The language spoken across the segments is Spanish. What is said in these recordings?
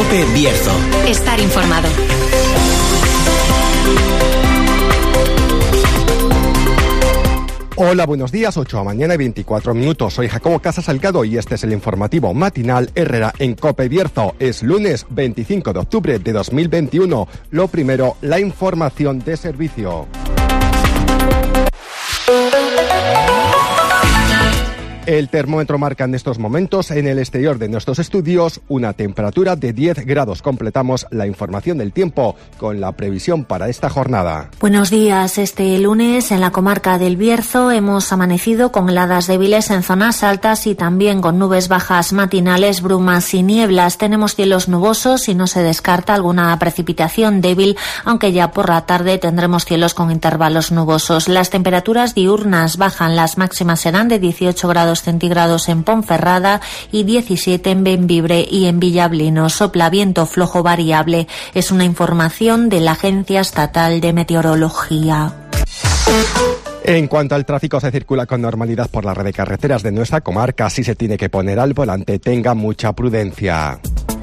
COPE Bierzo. Estar informado. Hola, buenos días, 8 de la mañana y 24 minutos. Soy Jacobo Casas Salgado y este es el informativo matinal Herrera en COPE Bierzo. Es lunes 25 de octubre de 2021. Lo primero, la información de servicio. El termómetro marca en estos momentos en el exterior de nuestros estudios una temperatura de 10 grados. Completamos la información del tiempo con la previsión para esta jornada. Buenos días. Este lunes en la comarca del Bierzo hemos amanecido con heladas débiles en zonas altas y también con nubes bajas matinales, brumas y nieblas. Tenemos cielos nubosos y no se descarta alguna precipitación débil, aunque ya por la tarde tendremos cielos con intervalos nubosos. Las temperaturas diurnas bajan, las máximas serán de 18 grados centígrados en Ponferrada y 17 en Bembibre y en Villablino. Sopla viento flojo variable. Es una información de la Agencia Estatal de Meteorología. En cuanto al tráfico, se circula con normalidad por la red de carreteras de nuestra comarca. Si se tiene que poner al volante, tenga mucha prudencia.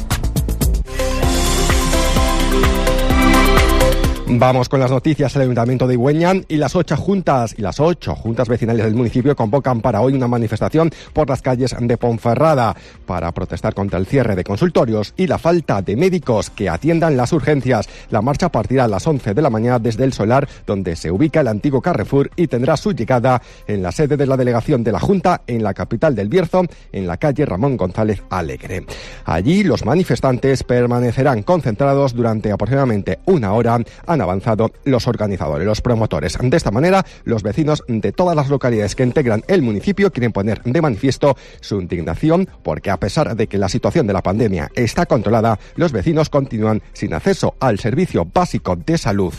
Vamos con las noticias. El Ayuntamiento de Igüeña y las 8 juntas vecinales del municipio convocan para hoy una manifestación por las calles de Ponferrada para protestar contra el cierre de consultorios y la falta de médicos que atiendan las urgencias. La marcha partirá a las 11 de la mañana desde el solar donde se ubica el antiguo Carrefour y tendrá su llegada en la sede de la delegación de la Junta en la capital del Bierzo, en la calle Ramón González Alegre. Allí los manifestantes permanecerán concentrados durante aproximadamente una hora. Han avanzado los organizadores, los promotores. De esta manera, los vecinos de todas las localidades que integran el municipio quieren poner de manifiesto su indignación porque a pesar de que la situación de la pandemia está controlada, los vecinos continúan sin acceso al servicio básico de salud.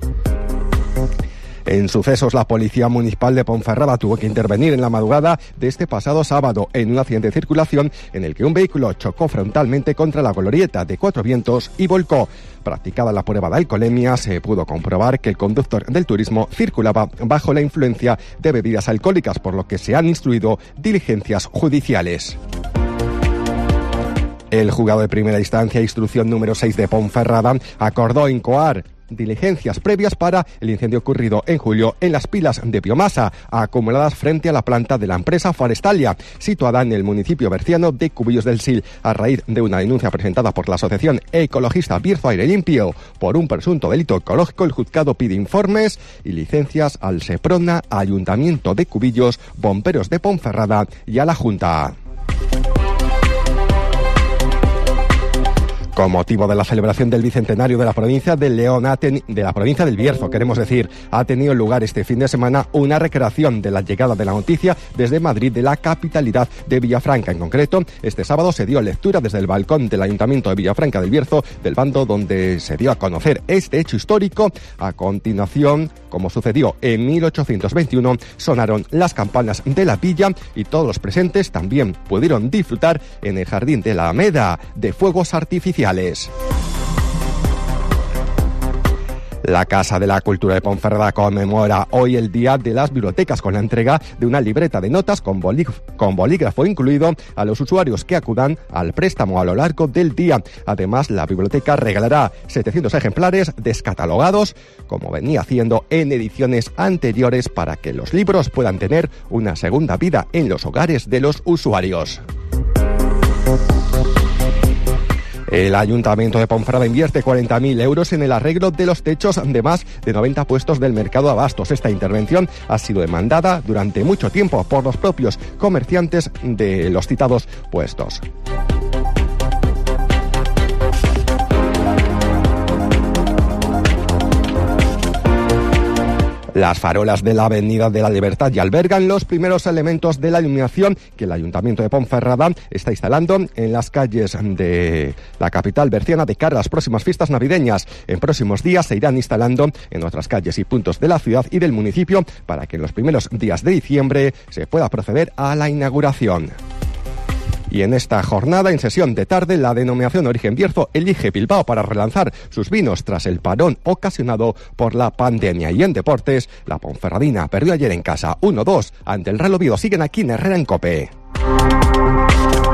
En sucesos, la Policía Municipal de Ponferrada tuvo que intervenir en la madrugada de este pasado sábado en un accidente de circulación en el que un vehículo chocó frontalmente contra la glorieta de Cuatro Vientos y volcó. Practicada la prueba de alcoholemia, se pudo comprobar que el conductor del turismo circulaba bajo la influencia de bebidas alcohólicas, por lo que se han instruido diligencias judiciales. El juzgado de primera instancia, instrucción número 6 de Ponferrada, acordó incoar diligencias previas para el incendio ocurrido en julio en las pilas de biomasa acumuladas frente a la planta de la empresa Forestalia, situada en el municipio berciano de Cubillos del Sil, a raíz de una denuncia presentada por la asociación ecologista Bierzo Aire Limpio por un presunto delito ecológico. El juzgado pide informes y licencias al Seprona, Ayuntamiento de Cubillos, Bomberos de Ponferrada y a la Junta. Con motivo de la celebración del bicentenario de la provincia de León, de la provincia del Bierzo, ha tenido lugar este fin de semana una recreación de la llegada de la noticia desde Madrid de la capitalidad de Villafranca. En concreto, este sábado se dio lectura desde el balcón del Ayuntamiento de Villafranca del Bierzo del bando donde se dio a conocer este hecho histórico. A continuación, como sucedió en 1821, sonaron las campanas de la villa y todos los presentes también pudieron disfrutar en el jardín de la Alameda de fuegos artificiales. La Casa de la Cultura de Ponferrada conmemora hoy el Día de las Bibliotecas con la entrega de una libreta de notas con bolígrafo incluido a los usuarios que acudan al préstamo a lo largo del día. Además, la biblioteca regalará 700 ejemplares descatalogados, como venía haciendo en ediciones anteriores, para que los libros puedan tener una segunda vida en los hogares de los usuarios. El Ayuntamiento de Ponferrada invierte 40.000 euros en el arreglo de los techos de más de 90 puestos del mercado de abastos. Esta intervención ha sido demandada durante mucho tiempo por los propios comerciantes de los citados puestos. Las farolas de la Avenida de la Libertad ya albergan los primeros elementos de la iluminación que el Ayuntamiento de Ponferrada está instalando en las calles de la capital berciana de cara a las próximas fiestas navideñas. En próximos días se irán instalando en otras calles y puntos de la ciudad y del municipio para que en los primeros días de diciembre se pueda proceder a la inauguración. Y en esta jornada, en sesión de tarde, la denominación Origen Bierzo elige Bilbao para relanzar sus vinos tras el parón ocasionado por la pandemia. Y en deportes, la Ponferradina perdió ayer en casa 1-2 ante el Real Oviedo. Siguen aquí en Herrera en COPE.